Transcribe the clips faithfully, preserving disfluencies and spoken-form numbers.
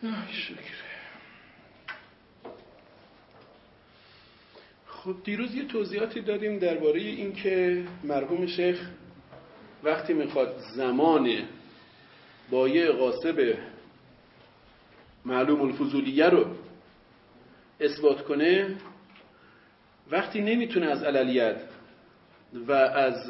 شکر. خب دیروز یه توضیحاتی دادیم درباره این که مرحوم شیخ وقتی میخواد زمان بایع غاصب معلوم الفضولیه رو اثبات کنه، وقتی نمیتونه از عللیت و از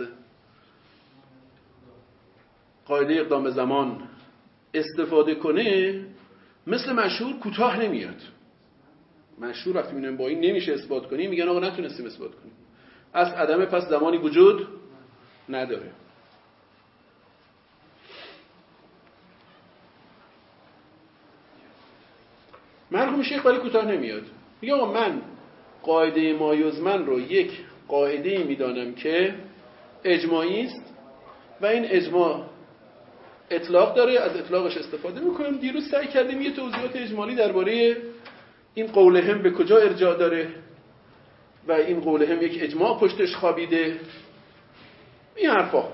قاعده اقدام به زمان استفاده کنه، مثل مشهور کوتاه نمیاد. مشهور وقتی میگن با این نمیشه اثبات کنی، میگن آقا نتونستیم اثبات کنیم، از عدم پس زمانی وجود نداره. مرحوم شیخ ولی کوتاه نمیاد، میگه آقا من قاعده مایزمن رو یک قاعده میدانم که اجماعی است و این اجماع اطلاق داره، از اطلاقش استفاده میکنم. دیروز سعی کردیم یه توضیحات اجمالی درباره این قول هم به کجا ارجاع داره و این قول هم یک اجماع پشتش خوابیده، این حرفا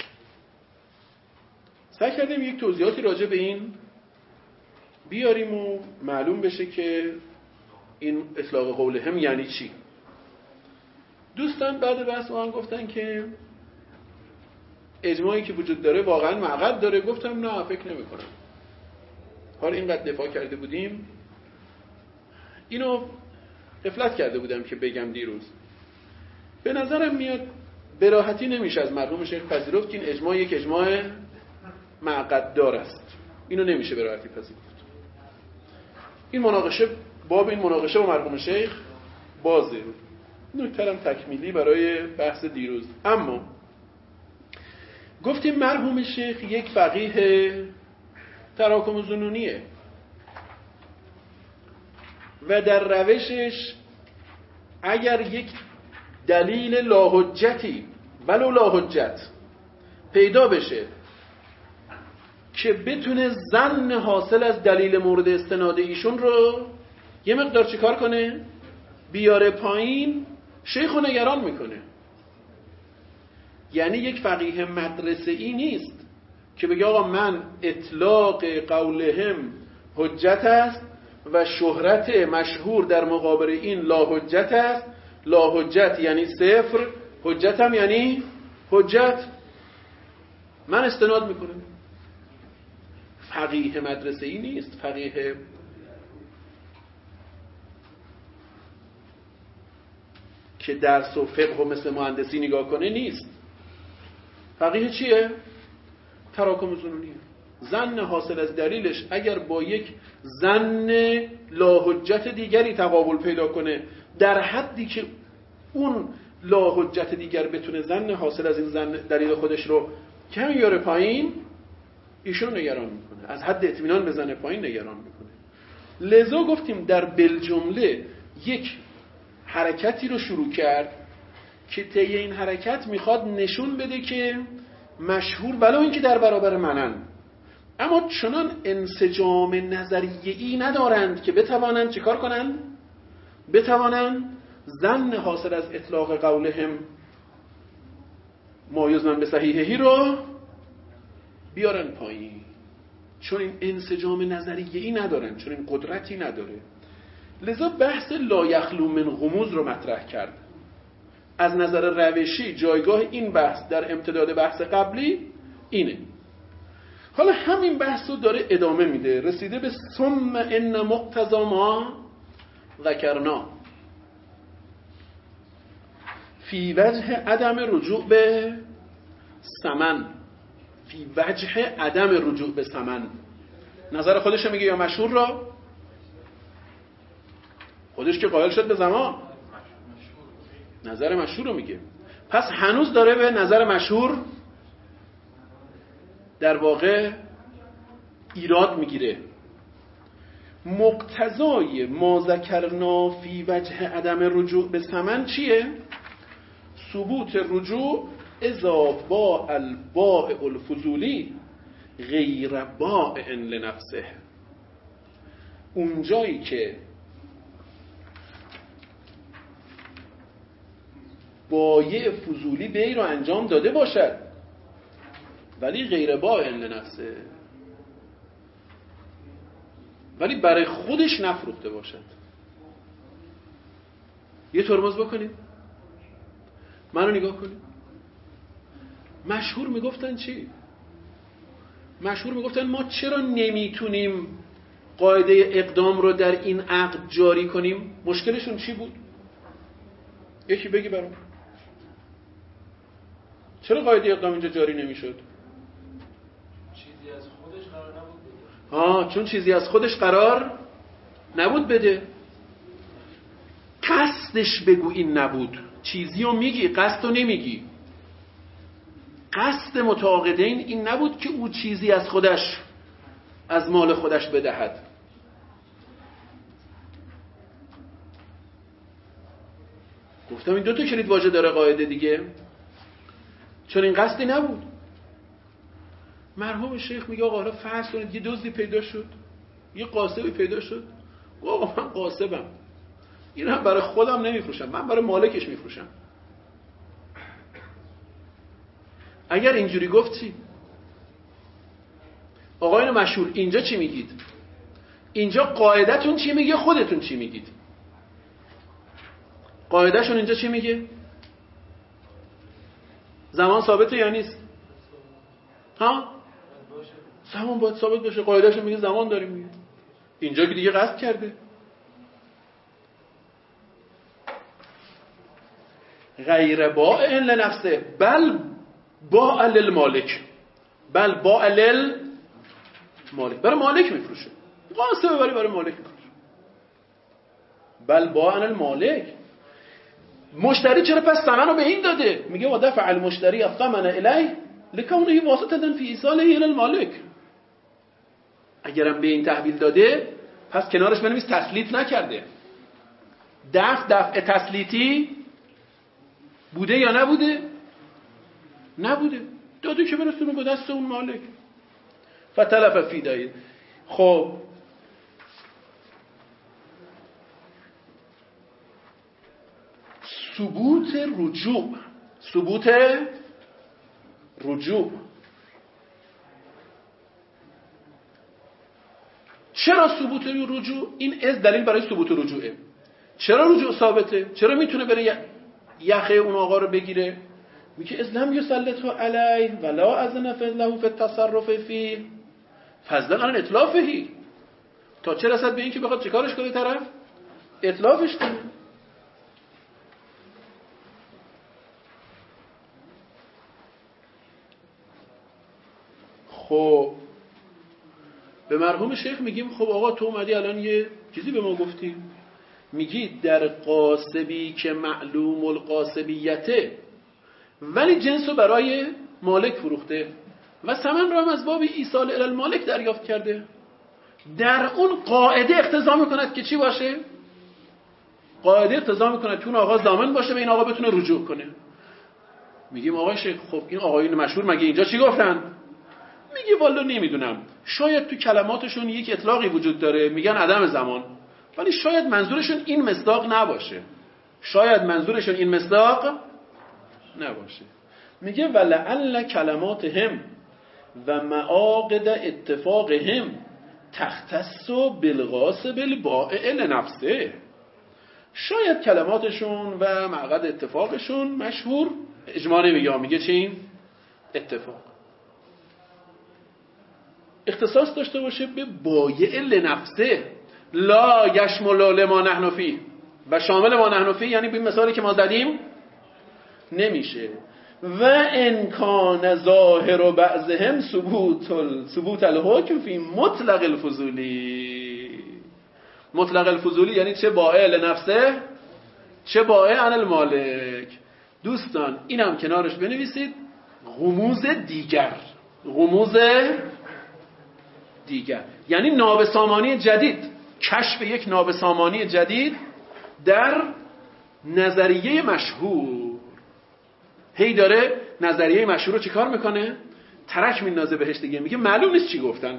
سعی کردیم یک توضیحاتی راجع به این بیاریم و معلوم بشه که این اطلاق قول هم یعنی چی. دوستان بعد بحث ما هم گفتن که اجماعی که وجود داره واقعا معقد داره. گفتم نه فکر نمی کنم. حالا اینقدر دفاع کرده بودیم، اینو غفلت کرده بودم که بگم دیروز. به نظرم میاد به راحتی نمیشه از مرحوم شیخ پذیرفت که این اجماع یک اجماع معقد دار است. اینو نمیشه به راحتی پذیرفت. این مناقشه، باب این مناقشه با مرحوم شیخ بازه. نکته‌ام تکمیلی برای بحث دیروز. اما گفتیم مرحوم شیخ یک فقیه تراکم ظنونیه و در روشش اگر یک دلیل لاحجتی ولو لاحجت پیدا بشه که بتونه ظن حاصل از دلیل مورد استناد ایشون رو یه مقدار چیکار کنه؟ بیاره پایین، شیخو نگران میکنه. یعنی یک فقیه مدرسه ای نیست که بگه آقا من اطلاق قولهم حجت است و شهرت مشهور در مقابل این لا حجت است. لا حجت یعنی صفر، حجت هم یعنی حجت، من استناد میکنم. فقیه مدرسه ای نیست. فقیه که درس و فقه و مثل مهندسی نگاه کنه نیست. فقیه چیه؟ تراکم ظنونیه. ظن حاصل از دلیلش اگر با یک ظن لاحجت دیگری تقابل پیدا کنه در حدی که اون لاحجت دیگر بتونه ظن حاصل از این ظن دلیل خودش رو کمی بیاره پایین، ایشون نگران میکنه. از حد اطمینان بزنه پایین نگران میکنه. لذا گفتیم در بالجمله یک حرکتی رو شروع کرد که طی این حرکت میخواد نشون بده که مشهور ولو اینکه در برابر منن، اما چنان انسجام نظریه‌ای ندارند که بتوانند چیکار کنند؟ بتوانند ظن حاصل از اطلاق قولهم ما یزمن به صحیحهی رو بیارن پایین. چون این انسجام نظریه‌ای ندارن، چون این قدرتی نداره. لذا بحث لا یخلو من غموض رو مطرح کرد. از نظر روشی جایگاه این بحث در امتداد بحث قبلی اینه. حالا همین بحث رو داره ادامه میده. رسیده به ثم ان مقتضی ما ذکرنا فی وجه عدم رجوع به ثمن. فی وجه عدم رجوع به ثمن. نظر خودش میگه یا مشهور را؟ خودش که قائل شد به زمان، نظر مشهور رو میگه. پس هنوز داره به نظر مشهور در واقع ایراد میگیره. مقتضای ما ذکرنا فی وجه عدم رجوع به ثمن چیه؟ ثبوت رجوع اذا باع البائع الفضولی غیر بائع لنفسه. اونجایی که بایع فضولی بیع رو انجام داده باشد ولی غیر بائع لنفسه. ولی برای خودش نفروخته باشد. یه ترمز بکنیم، منو نگاه کنیم. مشهور میگفتن چی؟ مشهور میگفتن ما چرا نمیتونیم قاعده اقدام رو در این عقد جاری کنیم؟ مشکلشون چی بود؟ یکی بگی برام. چرا قاعده اقدام اینجا جاری نمیشد؟ چیزی از خودش قرار نبود بده. ها، چون چیزی از خودش قرار نبود بده. قصدش بگو این نبود. چیزی رو میگی، قصد رو نمیگی. قصد متعاقدین این نبود که او چیزی از خودش، از مال خودش بدهد. گفتم این دو تا کلید واژه داره قاعده دیگه، چون این قصدی نبود. مرحوم شیخ میگه آقا حالا فرض کنید یه دزدی پیدا شد، یه قاسبی پیدا شد، آقا من قاسبم، این هم برای خودم نمیفروشم، من برای مالکش میفروشم. اگر اینجوری گفت چی؟ آقایان مشهور اینجا چی میگید؟ اینجا قاعدتون چی میگه؟ خودتون چی میگید؟ قاعدهشون اینجا چی میگه؟ زمان ثابته یا نیست؟ ها؟ زمان باید ثابت باشه. قاعدهشون میگه زمان داریم میگه. اینجا که دیگه قصد کرده. غیر باع لنفسه بل باع للمالک، بل باع للمالک، برای مالک میفروشه. قاسم برای برای مالک میفروشه. بل باع للمالک. مشتری چرا پس ثمن رو به این داده؟ میگه و دفع المشتری الثمن الیه لکونه واسطه فی ایصاله الی المالک. اگرم به این تحویل داده پس کنارش بنویس تسلیط نکرده. دفع دفع تسلیطی بوده یا نبوده؟ نبوده. داده که برسونه به دست اون مالک. فتلف فی دایه. خب ثبوت رجوع، ثبوت رجوع. چرا ثبوت رجوع؟ این از دلیل برای ثبوت رجوعه. چرا رجوع ثابته؟ چرا میتونه بره یخه اون آقا رو بگیره؟ میگه از لم یسلطه علیه ولا اذن له فی التصرف فیه فضلا عن اتلافه. تا چه رسد به این که بخواد چیکارش کنه طرف؟ اتلافش کنه. خب به مرحوم شیخ میگیم خب آقا تو اومدی الان یه چیزی به ما گفتی، میگی در قاسبی که معلوم القاسبیته ولی جنسو برای مالک فروخته و ثمن رو هم از باب ایصال الی المالک دریافت کرده، در اون قاعده اقتضا میکند که چی باشه؟ قاعده اقتضا میکند که اون آقا ضامن باشه به این آقا بتونه رجوع کنه. میگیم آقا شیخ خب این آقایون مشهور مگه اینجا چی گفتن؟ میگه والا نمیدونم، شاید تو کلماتشون یک اطلاقی وجود داره میگن عدم زمان، ولی شاید منظورشون این مصداق نباشه، شاید منظورشون این مصداق نباشه. میگه ولعل کلماتهم و معاقد اتفاقهم تختص بالغاصب البائع لنفسه. شاید کلماتشون و معقد اتفاقشون مشهور اجماع نمیگه، میگه چی؟ اتفاق اختصاص داشته باشه به بایع لنفسه لا یشمل لما نحن فیه و شامل ما نحن فیه، یعنی به مثالی که ما زدیم نمیشه. و امکان ظاهر و بعضهم ثبوت ثبوت الحکم فی مطلق الفضولی. مطلق الفضولی یعنی چه بائع لنفسه چه بائع عن المالک. دوستان اینم کنارش بنویسید غموز دیگر، غموز دیگر یعنی نابسامانی جدید، کشف یک نابسامانی جدید در نظریه مشهور. هی داره نظریه مشهور رو چی کار میکنه؟ ترک میندازه بهش دیگه، میگه معلوم نیست چی گفتن.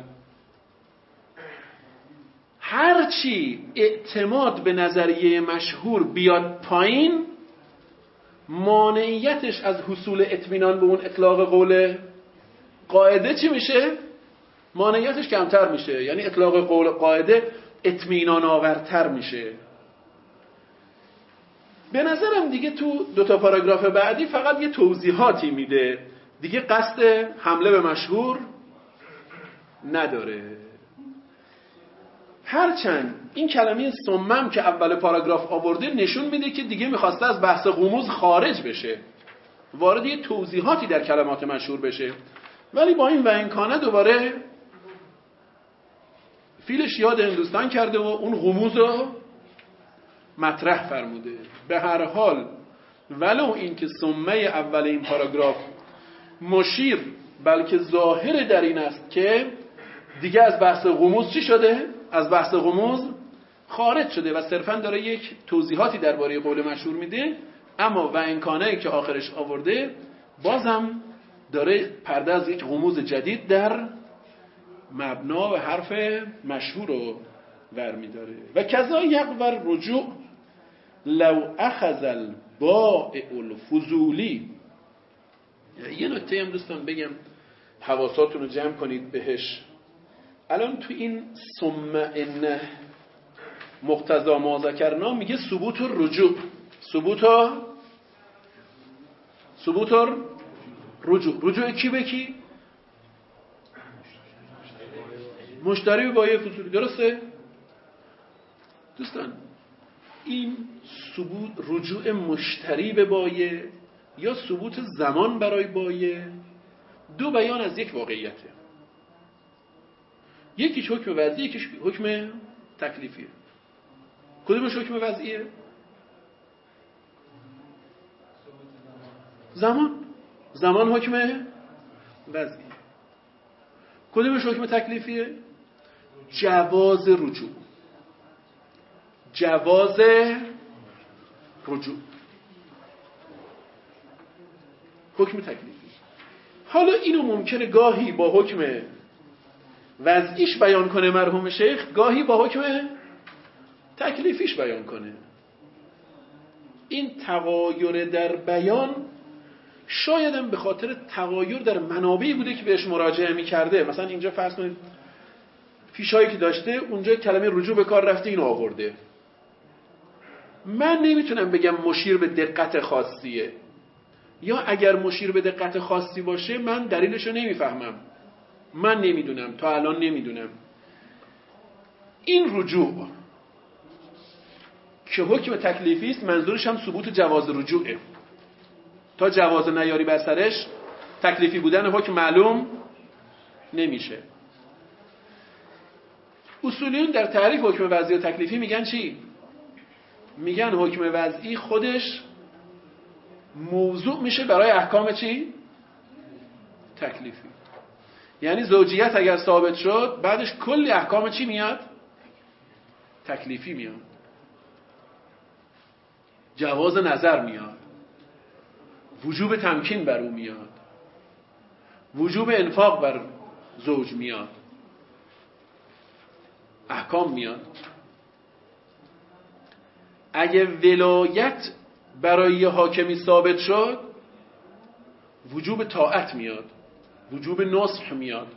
هرچی اعتماد به نظریه مشهور بیاد پایین، مانعیتش از حصول اطمینان به اون اطلاق قول قاعده چی میشه؟ مانعیتش کمتر میشه، یعنی اطلاق قول قاعده اطمینان آورتر میشه. به نظرم دیگه تو دو تا پاراگراف بعدی فقط یه توضیحاتی میده، دیگه قصد حمله به مشهور نداره. هرچند این کلمه صمم که اول پاراگراف آورده نشون میده که دیگه میخواسته از بحث غموض خارج بشه، وارد یه توضیحاتی در کلمات مشهور بشه، ولی با این و امکانه دوباره فیلش یاد هندوستان کرده و اون غموض رو مطرح فرموده. به هر حال ولو این که سمه اول این پاراگراف مشیر بلکه ظاهر در این است که دیگه از بحث غموض چی شده؟ از بحث غموض خارج شده و صرفا داره یک توضیحاتی درباره قول مشهور میده، اما و امکانه که آخرش آورده بازم داره پرده از یک غموض جدید در مبنا و حرف مشهور رو ور میداره. و کذا یقور رجوع لو اخذ البائع الفضولی. یه نکته هم دوستان بگم حواساتون رو جمع کنید بهش. الان تو این ثم ان مقتضا ما ذکرنا میگه ثبوت الرجوع، ثبوت ثبوت رجوع. رجوع کی به کی؟ مشتری به بایع فضولی، درسته؟ دوستان این ثبوت رجوع مشتری به بایع یا ثبوت زمان برای بایع دو بیان از یک واقعیته. یکیش حکم وضعی، یکیش حکم تکلیفیه. کدومش حکم وضعیه؟ زمان. زمان حکم وضعی. کدومش حکم تکلیفیه؟ جواز رجوع. جواز رجوع حکم تکلیفی. حالا اینو ممکنه گاهی با حکم وضعیش بیان کنه مرحوم شیخ، گاهی با حکم تکلیفیش بیان کنه. این تغایر در بیان شایدم به خاطر تغایر در منابعی بوده که بهش مراجعه می‌کرده. مثلا اینجا فرض کنید فیشایی که داشته اونجا کلمه رجوع به کار رفته، اینو آورده. من نمیتونم بگم مشیر به دقت خاصیه، یا اگر مشیر به دقت خاصی باشه من دلیلشو نمیفهمم، من نمیدونم، تا الان نمیدونم. این رجوع که حکم تکلیفی است منظورش هم ثبوت جواز رجوعه. تا جواز نیاری بر سرش تکلیفی بودن حکم معلوم نمیشه. اصولیون در تعریف حکم وضعی و تکلیفی میگن چی؟ میگن حکم وضعی خودش موضوع میشه برای احکام چی؟ تکلیفی. یعنی زوجیت اگر ثابت شد بعدش کلی احکام چی میاد؟ تکلیفی میاد. جواز نظر میاد، وجوب تمکین بر او میاد، وجوب انفاق بر زوج میاد، احکام میاد. اگه ولایت برای یه حاکمی ثابت شد وجوب طاعت میاد، وجوب نصح میاد،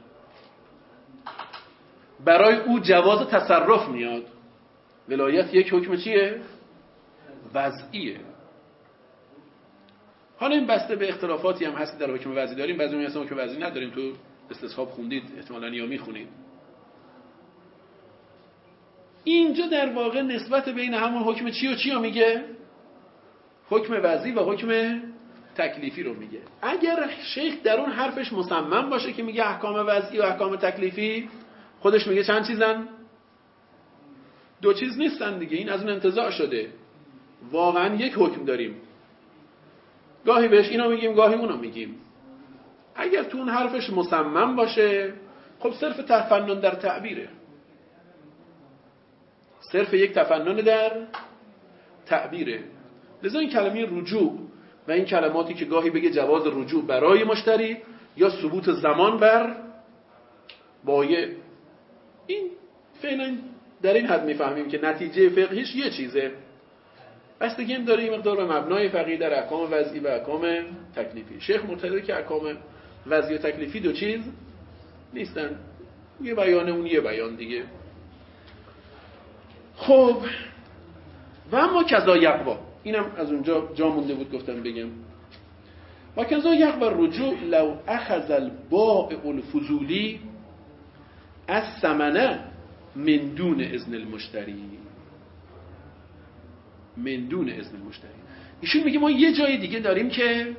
برای او جواز تصرف میاد. ولایت یک حکم چیه؟ وضعیه. حالا این بسته به اختلافاتی هم هست در حکم وضعی داریم، بعضی میگن حکم وضعی نداریم. تو استصحاب خوندید احتمالاً یا میخونید. اینجا در واقع نسبت بین همون حکم چی و چی رو میگه؟ حکم وضعی و حکم تکلیفی رو میگه. اگر شیخ در اون حرفش مصمم باشه که میگه احکام وضعی و احکام تکلیفی، خودش میگه چند چیزن؟ دو چیز نیستن دیگه. این از اون انتزاع شده. واقعا یک حکم داریم، گاهی بهش اینو میگیم گاهی اونو میگیم. اگر تو اون حرفش مصمم باشه خب صرف تفنن در تعبیره، صرف یک تفنن در تعبیره. لذا این کلمه رجوع و این کلماتی که گاهی بگه جواز رجوع برای مشتری یا ثبوت زمان بر بایع، این فعلا در این حد میفهمیم که نتیجه فقهیش یه چیزه. بستگی هم داره این مقدار به مبنای فقهی در احکام وضعی و احکام تکلیفی. شیخ معتقده که احکام وضعی و تکلیفی دو چیز نیستن. یه بیانه اون یه بیان دیگه. خب و اما کذا یقوا، اینم از اونجا جا مونده بود گفتم بگم. و کذا یقوا رجوع لو اخذ البائع الفضولی الثمن من دون اذن المشتری، من دون اذن المشتری. ایشون میگه ما یه جای دیگه داریم که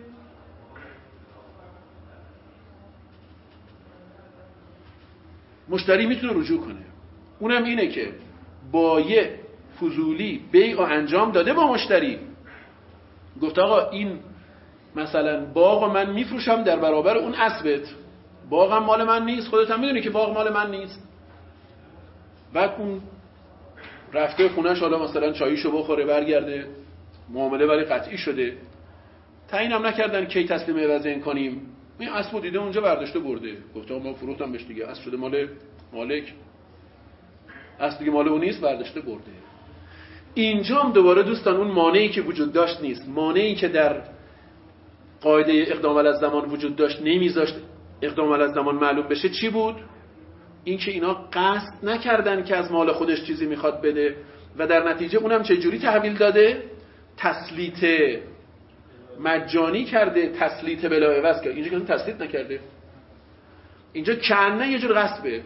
مشتری میتونه رجوع کنه، اونم اینه که بایع فضولی بیع انجام داده با مشتری، گفت آقا این مثلا باغ من میفروشم در برابر اون اسبت، باغم مال من نیست، خودت هم میدونی که باغ مال من نیست. بعد اون رفته خونهش، حالا مثلا چاییشو بخوره برگرده، معامله ولی قطعی شده، تعیینم نکردن کی تسلیم عوض این کنیم، این اسبو دیده اونجا برداشته برده، گفت آقا ما فروختم بهش دیگه، اسب شده مال مالک، اسب دیگه مال اون نیست، برداشته برده. اینجا هم دوباره دوستان اون مانعی که وجود داشت نیست، مانعی که در قاعده اقدام علی الزمان وجود داشت نمیذاشت اقدام علی الزمان معلوم بشه. چی بود؟ این که اینا قصد نکردن که از مال خودش چیزی میخواد بده و در نتیجه اونم چه جوری تحویل داده؟ تسلیت مجانی کرده، تسلیت بلا عوض کرده. اینجا که تسلیت نکرده، اینجا کنه یه جور غصبه،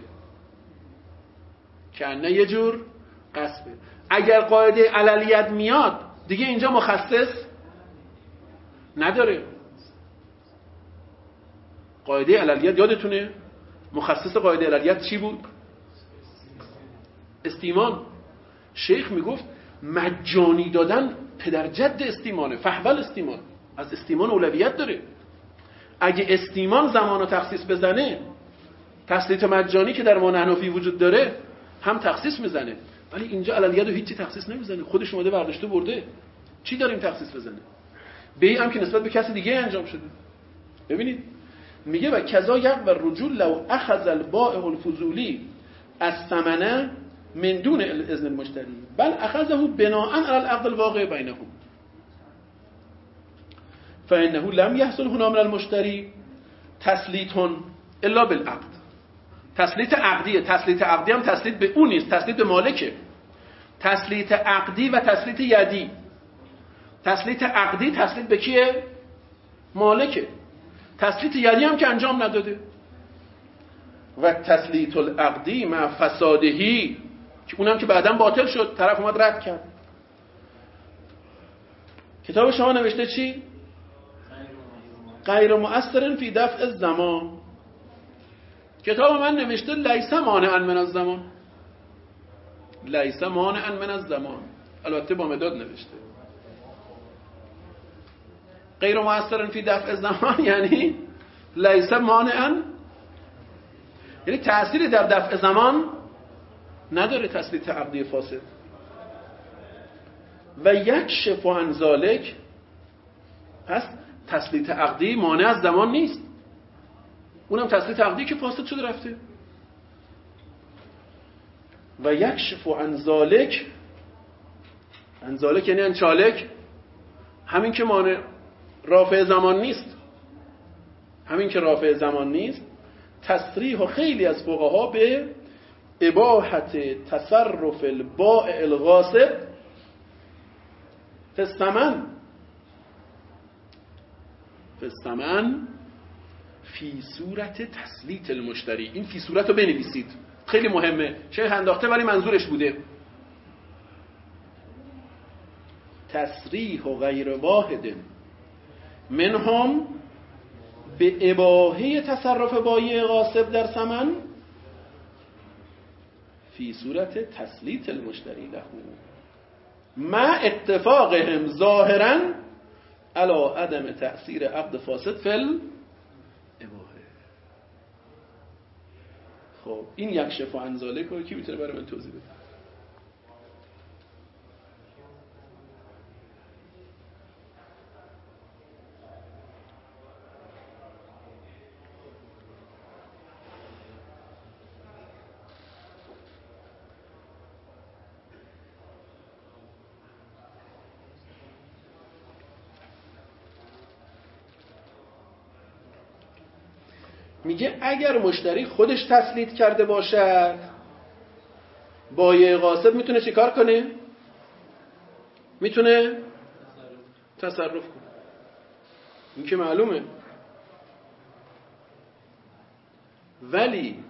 کنه یه جور غصبه. اگر قاعده عللیت میاد دیگه اینجا مخصص نداره. قاعده عللیت یادتونه مخصص قاعده عللیت چی بود؟ استیمان. شیخ میگفت مجانی دادن پدر جد استیمانه، فحول استیمان، از استیمان اولویت داره. اگه استیمان زمانو تخصیص بزنه، تسلیت مجانی که در ما حنفی وجود داره هم تخصیص میزنه، ولی اینجا عللیت رو هیچی تخصیص نمیزنه، خودش اومده برداشته برده، چی داریم تخصیص بزنه؟ بیع هم که نسبت به کسی دیگه انجام شده. ببینید میگه و کذا یقوا الرجوع لو اخذ البائع الفضولی الثمن من دون اذن المشتری بل اخذه بناء على العقد الواقع بینهم فانه لم يحصل هنا من المشتری تسلیت الا بالعقد. تسلیت عقدیه، تسلیت عقدی هم تسلیت به اون نیست، تسلیت به مالکه. تسلیت عقدی و تسلیت یدی، تسلیت عقدی تسلیت به کیه؟ مالکه. تسلیت یدی هم که انجام نداده. و تسلیت العقدی مع فسادهی، که اونم که بعداً باطل شد، طرف اومد رد کرد. کتاب شما نوشته چی؟ غیر مؤثر فی دفع الزمان. کتاب من نوشته لیس مانعا من الزمان، لیس مانعا من الزمان، البته با مداد نوشته. غیر مؤثر فی دفع الزمان یعنی لیس مانعا، یعنی تأثیری در دفع زمان نداره تسلیت عقدی فاسد. و یکشف عن ذلک، پس تسلیت عقدی مانع از زمان نیست، اونم تسلیت عقدی که فاسد شده رفته. و یکشف عن ذلک، عن ذلک یعنی عن چالک، همین که مانع رافع زمان نیست، همین که رافع زمان نیست، تصریح و خیلی از فقها به اباحت تصرف البائع الغاصب فی الثمن، فی الثمن فی صورت تسلیت المشتری. این فی صورت رو بنویسید، خیلی مهمه، شیخ انداخته ولی منظورش بوده. تصریح و غیر واحد منهم به اباحه تصرف بایع غاصب در ثمن فی صورت تسلیت المشتری له مع اتفاقهم ظاهرا علی عدم تأثیر عقد فاسد فی الاباحه. خب این یکشف عن ذلک رو کی میتونه برای من توضیح بده؟ میگه اگر مشتری خودش تسلیط کرده باشد بایع قاصد میتونه چیکار کنه؟ میتونه تصرف کنه. این که معلومه. ولی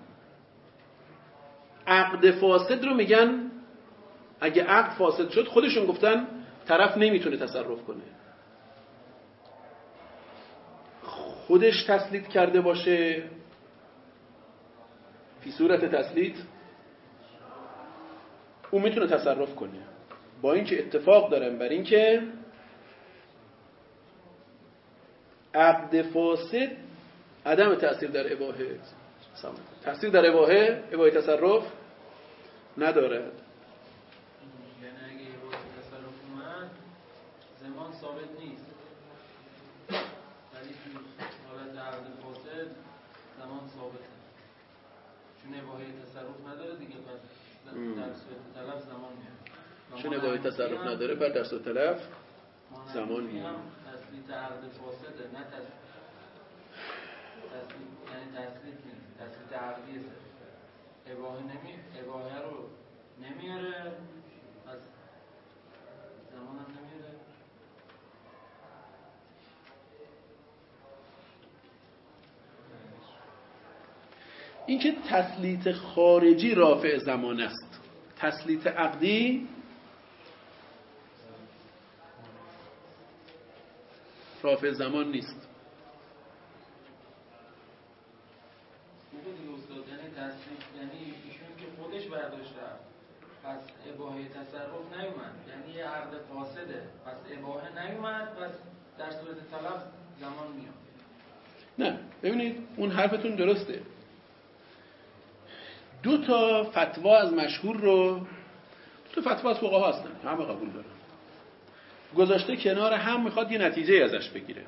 عقد فاسد رو میگن اگه عقد فاسد شد خودشون گفتن طرف نمیتونه تصرف کنه. خودش تسلیط کرده باشه فی صورت تسلیط اون میتونه تصرف کنه، با اینکه اتفاق دارن بر این که عقد فاسد عدم تأثیر در اباحه تأثیر در اباحه اباحه تصرف ندارد. یعنی اگه اباحه تصرف اومد زمان ثابت نیست، ولی توی حالت عقد فاسد زمان ثابته، چون اباحه تصرف نداره دیگه. پس در صورت تلف زمان میاد، چون اباحه تصرف نداره بعد در صورت تلف زمان میاد. تسلیط عقد فاسده، نه تسلیط یعنی تسلیط نیست، تسلیط عقدیه. اباحه نمی اباحه رو نمیاره، از زمان هم نمیاره. این که تسلیط خارجی رافع زمان است، تسلیط عقدی رافع زمان نیست. خوبه دیگه استاد، یعنی تسلیط یعنی ایشون که خودش برداشت رفت، پس اباحه تصرف نیومد، یعنی یه عقد فاسده، پس اباحه نیومد، پس در صورت تلف زمان میاد. نه ببینید اون حرفتون درسته. دو تا فتوا از مشهور رو دو تا فتوا از فقها هستن همه قبول دارن، گذاشته کنار هم، میخواد یه نتیجه ازش بگیره.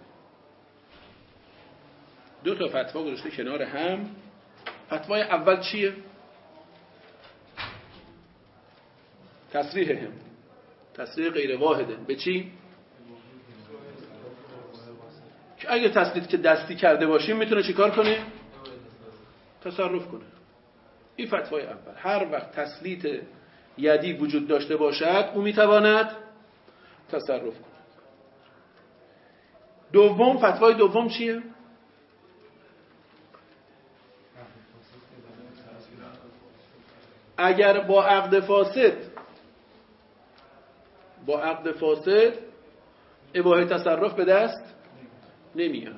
دو تا فتوا گذاشته کنار هم. فتوای اول چیه؟ تصریح هم تصریح غیر واحده به چی؟ که اگه تسلیط که دستی کرده باشیم میتونه چیکار کنه؟ تصرف کنه. این فتوای اول. هر وقت تسلیط یدی وجود داشته باشد او میتواند تصرف کنه. دوم، فتوای دوم چیه؟ اگر با عقد فاسد با عقد فاسد اباحه تصرف به دست نمیاد.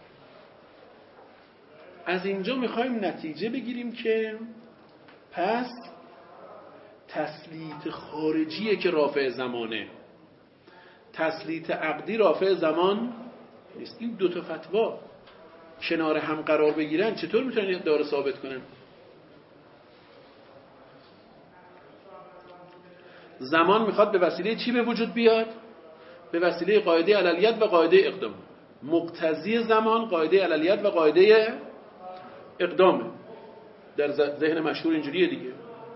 از اینجا میخوایم نتیجه بگیریم که پس تسلیط خارجیه که رافع زمانه، تسلیط عقدی رافع زمان نیست. این دو تا فتوا کنار هم قرار بگیرن چطور میتونن این ادعا رو ثابت کنن؟ زمان میخواد به وسیله چی به وجود بیاد؟ به وسیله قاعده عللیت و قاعده اقدام. مقتضی زمان قاعده عللیت و قاعده اقدامه. در ذهن مشهور اینجوریه دیگه.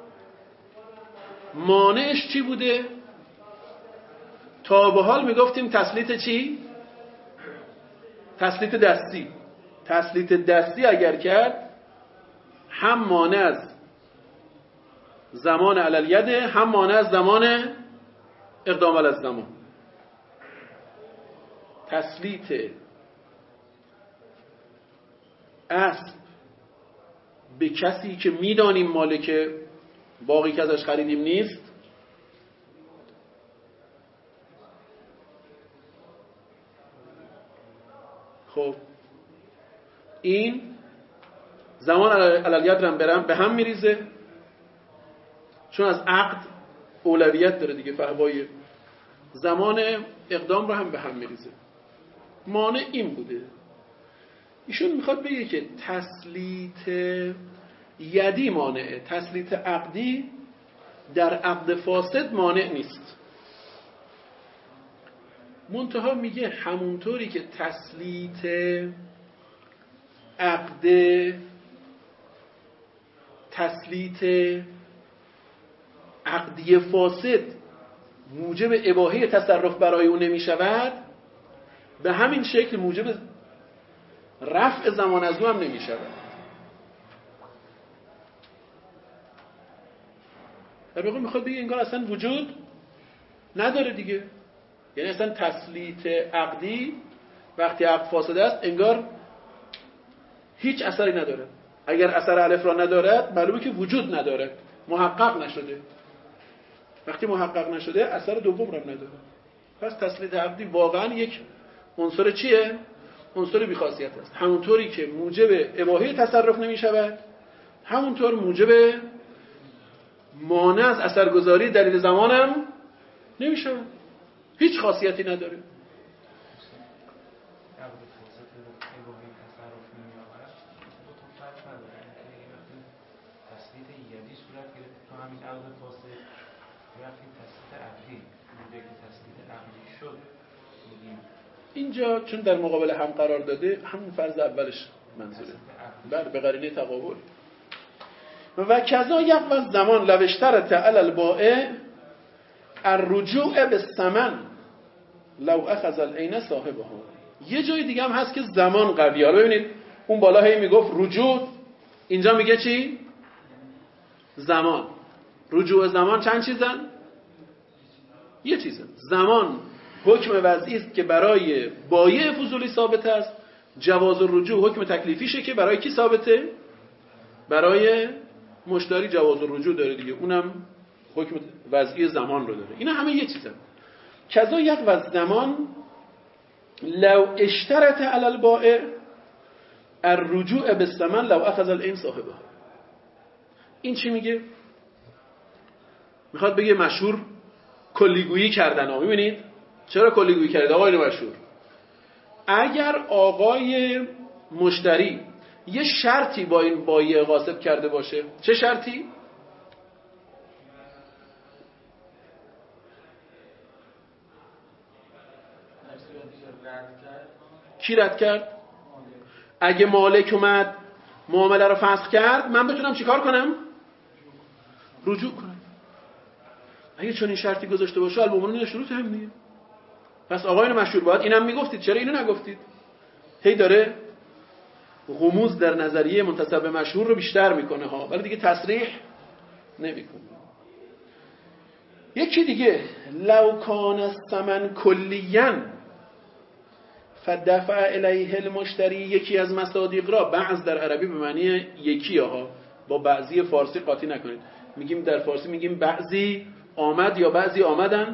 مانعش چی بوده؟ تا به حال میگفتیم تسلیط چی؟ تسلیط دستی. تسلیط دستی اگر کرد هم مانع از زمان عللیت هم مانع از زمان اقدام علی الزمان. تسلیط اسب به کسی که میدانیم مالک باقی که ازش خریدیم نیست خب این زمان عللیت رو برم به هم میریزه، چون از عقد اولویت داره دیگه، فهوای زمان اقدام رو هم به هم میریزه. مانع این بوده. ایشون میخواد بگه که تسلیط یدی مانعه، تسلیط عقدی در عقد فاسد مانع نیست. منتها میگه همونطوری که تسلیط عقد تسلیط عقدی فاسد موجب اباحه تصرف برای اون نمی شود، به همین شکل موجب رفع زمان از او هم نمی شود. در واقع میخواد بگه انگار اصلا وجود نداره دیگه. یعنی اصلا تسلیط عقدی وقتی عقد فاسد است انگار هیچ اثری نداره. اگر اثر الف را ندارد معلومه که وجود نداره، محقق نشده. وقتی محقق نشده اثر دوم را نداره. پس تسلیط عقدی واقعا یک عنصر چیه؟ عنصر بی‌خاصیت است. همونطوری که موجب اباحه تصرف نمی شود، همونطور موجب مانع از اثرگذاری دلیل زمان هم نمی شود. هیچ خاصیتی نداره. اینجا چون در مقابل هم قرار داده همون فرض اولش منظوره. بله، به قرینه تقابل. و کذا یقوی زمان لو اشترط علی البائع الرجوع بالثمن لو اخذ العین صاحبها. یه جای دیگه هم هست که زمان قویه. حالا ببینید اون بالا هی میگفت رجوع، اینجا میگه چی؟ زمان. رجوع زمان چند چیزن؟ یه چیزن. زمان حکم وضعی است که برای بایع فضولی ثابت است. جواز الرجوع حکم تکلیفیشه که برای کی ثابته؟ برای مشتری جواز الرجوع داره دیگه. اونم حکم وضعی زمان رو داره. اینا همه یه چیزن. کذا یقوی زمان لو اشترط علی البائع الرجوع بالثمن لو اخذ العین صاحبها. این چی میگه؟ میخواد بگه مشهور کلیگویی کردن ها. میبینید چرا کلیگویی کرد آقای مشهور؟ اگر آقای مشتری یه شرطی با این بایع غاصب کرده باشه، چه شرطی؟ کی رد کرد؟ اگه مالک اومد معامله رو فسخ کرد من بتونم چیکار کنم؟ رجوع کنم. اگه چون این شرطی گذاشته باشه المؤمنون شروط هم دیگه. پس آقایان مشهور باید اینم میگفتید، چرا اینو نگفتید؟ هی داره غموض در نظریه منتسب مشهور رو بیشتر میکنه ها، ولی دیگه تصریح نمیکنه. یکی دیگه لو کان الثمن کلیاً فدفع الیه المشتری، یکی از مصادیق را، بعض در عربی به معنی یکی ها، با بعضی فارسی قاطی نکنید. میگیم در فارسی میگیم بعضی آمد یا بعضی آمدن.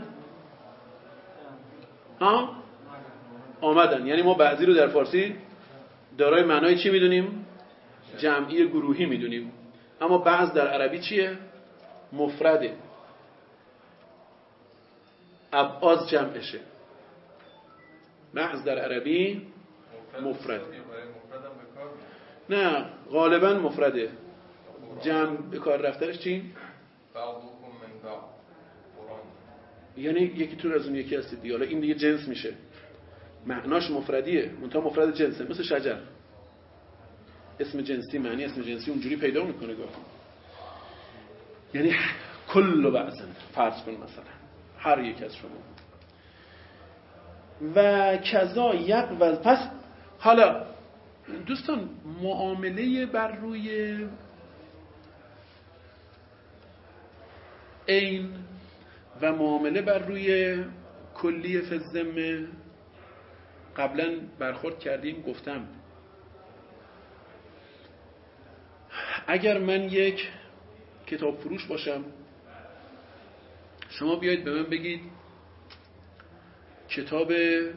ها؟ آمدن. یعنی ما بعضی رو در فارسی دارای معنای چی میدونیم؟ جمعی گروهی میدونیم. اما بعض در عربی چیه؟ مفرده. ابعاض جمعشه. بعض در عربی مفرد. نه غالبا مفرده. جمع به کار رفتنش چی؟ یعنی یکی تو از اون یکی هستید دیگه. حالا این دیگه جنس میشه. معناش مفردیه، منتها مفرد جنسه. مثل شجر. اسم جنسی معنی اسم جنسی اونجوری پیدا میکنه گاهی. یعنی کل بعضن فرض کن مثلا هر یک از شما. و کذا یقوی. پس حالا دوستان معامله بر روی عین و معامله بر روی کلی فی الذمه قبلا برخورد کردیم. گفتم اگر من یک کتاب فروش باشم، شما بیایید به من بگید کتاب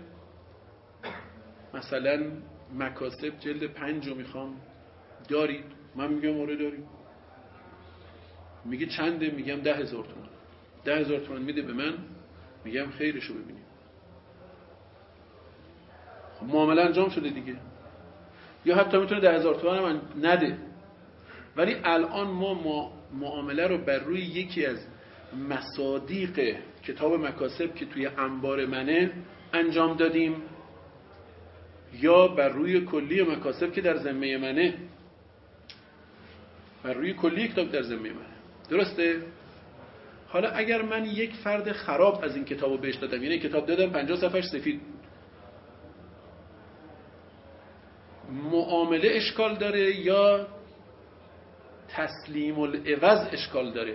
مثلا مکاسب جلد پنج رو میخوام، دارید؟ من میگم آره داریم. میگه چنده؟ میگم ده هزار تومان. ده هزار تومان میده به من، میگم خیرشو ببینیم. خب معامله انجام شده دیگه. یا حتی میتونه ده هزار تومان من نده، ولی الان ما معامله رو بر روی یکی از مصادیق کتاب مکاسب که توی انبار منه انجام دادیم، یا بر روی کلی مکاسب که در ذمه منه. بر روی کلی کتاب در ذمه منه، درسته؟ حالا اگر من یک فرد خراب از این کتابو بهش دادم، یعنی کتاب دادم پنجاه صفحش سفید بود، معامله اشکال داره یا تسلیم العوض اشکال داره؟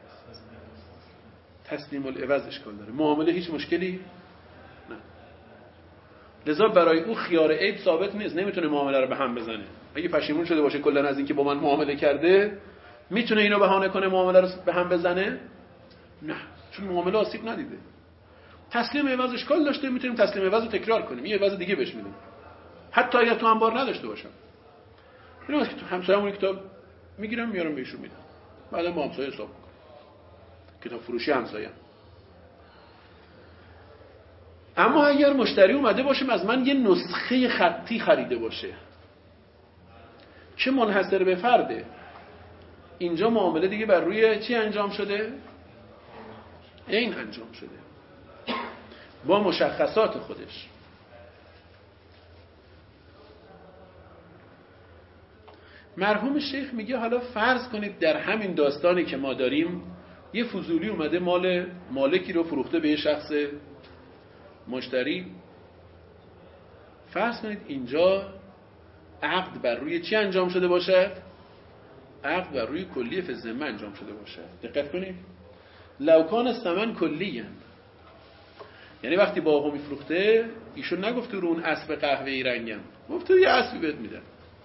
تسلیم العوض اشکال داره. معامله هیچ مشکلی نه. لذا برای او خیار عیب ثابت نیست، نمیتونه معامله رو به هم بزنه. اگه پشیمون شده باشه کلا از اینکه با من معامله کرده، میتونه اینو بهانه کنه معامله رو به هم بزنه؟ نه، چون معامله آسیب ندیده. تسلیم عوض اشکال داشته، میتونیم تسلیم عوض رو تکرار کنیم، یه عوض دیگه بهش میدیم، حتی اگر تو انبار نداشته باشم. اینو که تو همسایه‌مون کتاب میگیرم میارم بهشون میدم، بعدا با همسایه حساب میکنم. کتاب فروشی همسایه. اما اگر مشتری اومده باشه از من یه نسخه خطی خریده باشه که منحصر به فرده، اینجا معامله دیگه بر روی چی انجام شده؟ این انجام شده با مشخصات خودش. مرحوم شیخ میگه حالا فرض کنید در همین داستانی که ما داریم یه فضولی اومده مال مالکی رو فروخته به یه شخص مشتری. فرض کنید اینجا عقد بر روی چی انجام شده باشد؟ عقد بر روی کلیه فی الذمه انجام شده باشد. دقت کنید، لو کان الثمن کلیه، یعنی وقتی باغو میفروخته ایشون نگفت رو اون اسب قهوه‌ای رنگم، گفت یه اسبی بهت میدم،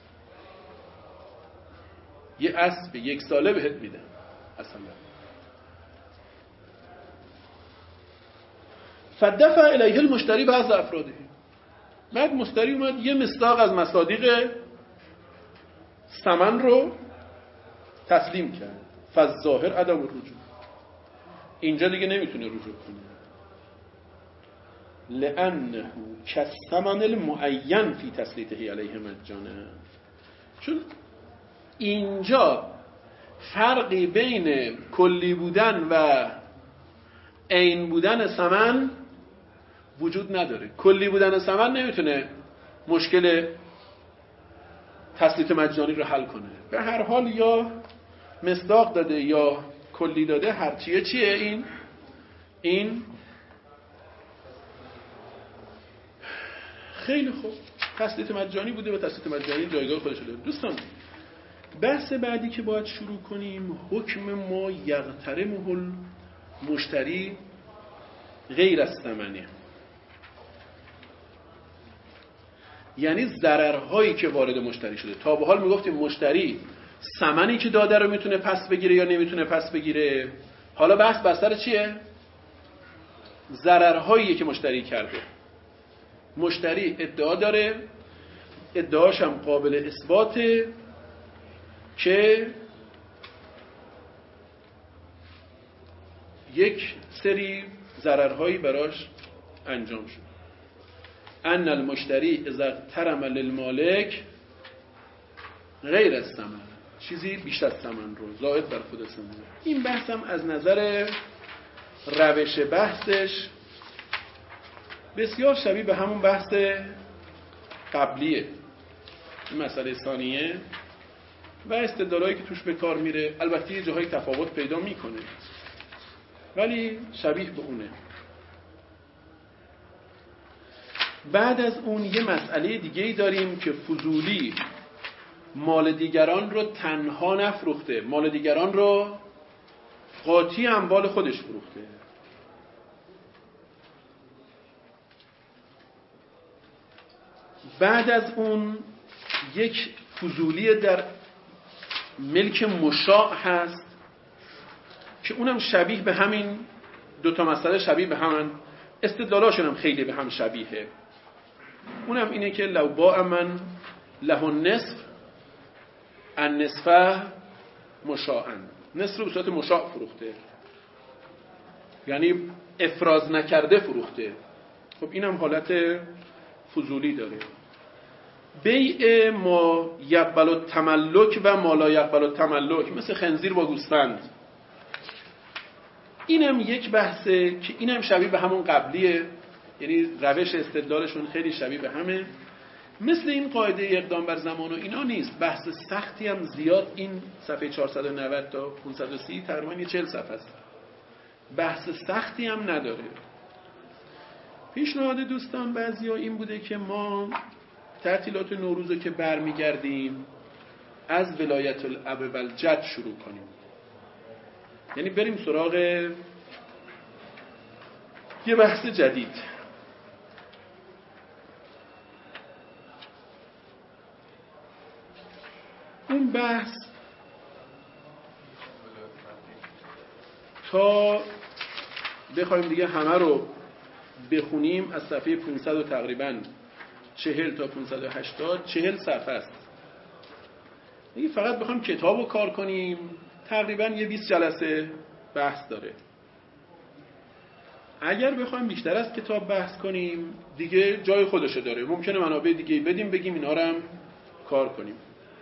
یه اسب یک ساله بهت میدم اصلا. فدفع الیه المشتری بعض افراده، بعد مشتری اومد یه مصداق از مصادیق ثمن رو تسلیم کرد. فالظاهر عدم الرجوع، اینجا دیگه نمیتونه رجوع کنه، لانه کالثمن المعین فی تسلیطه علیه مجانا، چون اینجا فرقی بین کلی بودن و عین بودن ثمن وجود نداره. کلی بودن ثمن نمیتونه مشکل تسلیط مجانی رو حل کنه. به هر حال یا مصداق داده یا کلی داده، هر چیه چیه این این خیلی خوب تسلیط مجانی بوده و تسلیط مجانی جایگاه خودش داره. دوستان بحث بعدی که باید شروع کنیم حکم ما یغترمه المشتری غیر از ثمنه، یعنی ضررهایی که وارد مشتری شده. تا به حال میگفتیم مشتری ثمنی که داده رو میتونه پس بگیره یا نمیتونه پس بگیره. حالا بحث بستر چیه؟ ضررهایی که مشتری کرده. مشتری ادعا داره، ادعاش هم قابل اثباته که یک سری ضررهایی براش انجام شد. ان المشتری اذا اغترم للمالک غیر از ثمن، چیزی بیشتر از ثمن رو زائد بر خود ثمن. این بحثم از نظر روش بحثش بسیار شبیه به همون بحث قبلیه، این مسئله ثانیه و استدلالایی که توش به کار میره. البته یه جاهای تفاوت پیدا میکنه ولی شبیه به اونه. بعد از اون یه مسئله دیگه‌ای داریم که فضولی مال دیگران رو تنها نفروخته، مال دیگران رو قاطی اموال خودش فروخته. بعد از اون یک فضولی در ملک مشاع هست که اونم شبیه به همین دوتا مسئله، شبیه به همین استدلالاشون هم خیلی به هم شبیهه. اونم اینه که لو باع من له النصف النصف مشاعا، نصف رو به صورت مشاع فروخته، یعنی افراز نکرده فروخته. خب اینم حالت فضولی داره. بیع ما یقبل التملک و ما لا یقبل التملک، مثل خنزیر با گوسفند. اینم یک بحثه که اینم شبیه به همون قبلیه، یعنی روش استدلالشون خیلی شبیه به همه. مثل این قاعده اقدام بر زمان و اینا نیست، بحث سختی هم زیاد. این صفحه چهارصد و نود تا پانصد و سی تقریبا یه چهل صفحه است، بحث سختی هم نداره. پیشنهاد دوستان بعضیا این بوده که ما تعطیلات نوروز که برمیگردیم از ولایت الاب و الجد شروع کنیم، یعنی بریم سراغ یه بحث جدید. اون بحث تا بخوایم دیگه همه رو بخونیم از صفحه پانصد و تقریبا چهل تا پانصد و هشتاد چهل صفحه است. دیگه فقط بخوایم کتاب رو کار کنیم تقریبا یه بیست جلسه بحث داره. اگر بخوایم بیشتر از کتاب بحث کنیم دیگه جای خودشه داره، ممکنه منابع دیگه بدیم بگیم اینا رو هم کار کنیم.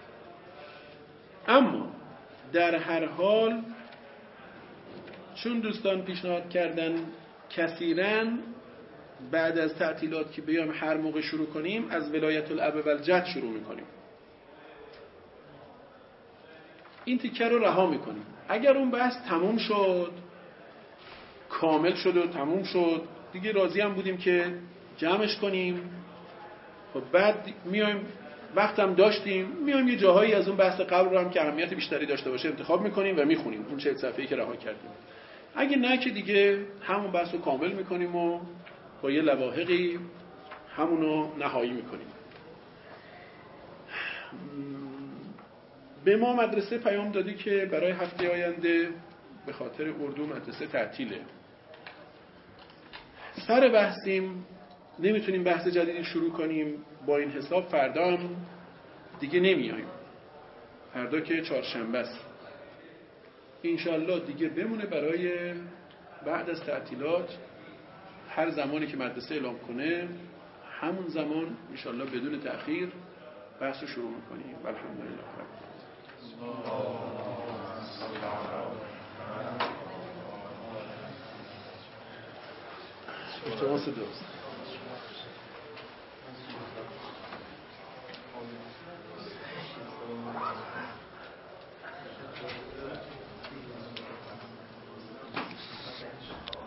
اما در هر حال چون دوستان پیشنهاد کردن کثیراً بعد از تعطیلات که بیام هر موقع شروع کنیم از ولایت الاب و الجد شروع میکنیم، این تیکه رو رها میکنیم. اگر اون بحث تموم شد، کامل شد و تموم شد، دیگه راضی هم بودیم که جمعش کنیم و بعد میایم وقتم داشتیم میایم یه جاهایی از اون بحث قبل رو هم که اهمیت بیشتری داشته باشه انتخاب میکنیم و میخونیم اون چهل صفحه‌ای که رها کردیم. اگه نه که دیگه همون بحث رو کامل میکنیم و با یه لواحقی همونو نهایی میکنیم. به ما مدرسه پیام دادی که برای هفته آینده به خاطر اردو مدرسه تعطیله، سر بحثیم، نمیتونیم بحث جدیدی شروع کنیم. با این حساب فردا هم دیگه نمیاییم، فردا که چهارشنبه است انشالله دیگه بمونه برای بعد از تعطیلات، هر زمانی که مدرسه اعلام کنه همون زمان انشالله بدون تأخیر بحث رو شروع میکنیم. الحمدلله. التماس دوست